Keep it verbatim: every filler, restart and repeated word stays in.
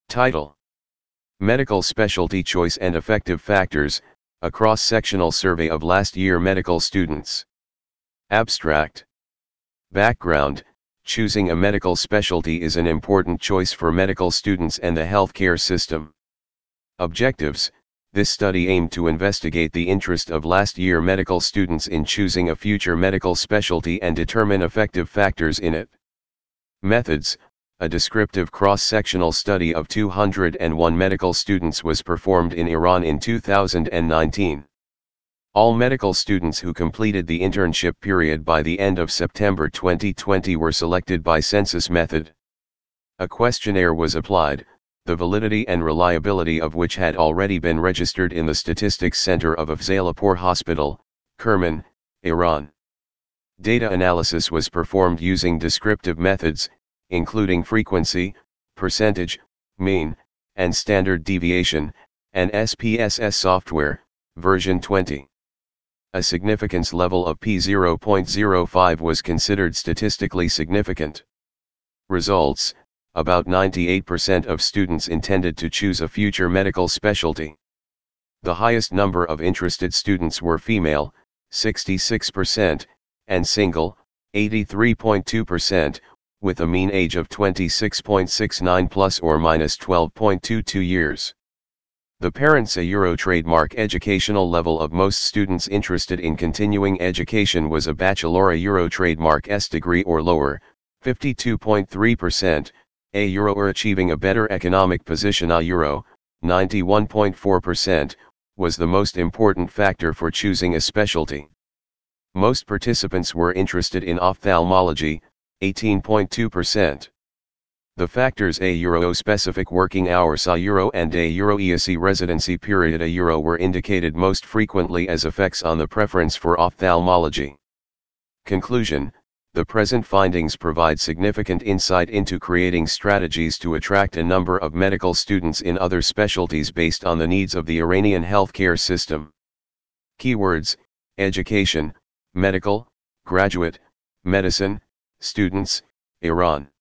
Title: Medical Specialty Choice and Effective Factors, a cross-sectional survey of last year medical students. Abstract. Background: choosing a medical specialty is an important choice for medical students and the healthcare system. Objectives: this study aimed to investigate the interest of last year medical students in choosing a future medical specialty and determine effective factors in it. Methods: a descriptive cross-sectional study of two hundred one medical students was performed in Iran in two thousand nineteen. All medical students who completed the internship period by the end of September twenty twenty were selected by census method. A questionnaire was applied, the validity and reliability of which had already been registered in the Statistics Center of Afzalapur Hospital, Kerman, Iran. Data analysis was performed using descriptive methods, including frequency, percentage, mean, and standard deviation, and S P S S software, version twenty. A significance level of p zero point zero five was considered statistically significant. Results: about ninety-eight percent of students intended to choose a future medical specialty. The highest number of interested students were female, sixty-six percent, and single, eighty-three point two percent, with a mean age of twenty-six point six nine plus or minus twelve point two two years. The parents a Euro trademark educational level of most students interested in continuing education was a bachelor Euro trademark S degree or lower, fifty-two point three percent, a Euro or achieving a better economic position a Euro, ninety-one point four percent, was the most important factor for choosing a specialty. Most participants were interested in ophthalmology, eighteen point two percent. The factors a Euro specific working hours a Euro and a Euro E S C residency period a Euro were indicated most frequently as effects on the preference for ophthalmology. Conclusion: the present findings provide significant insight into creating strategies to attract a number of medical students in other specialties based on the needs of the Iranian healthcare system. Keywords: education, medical, graduate, medicine, students, Iran.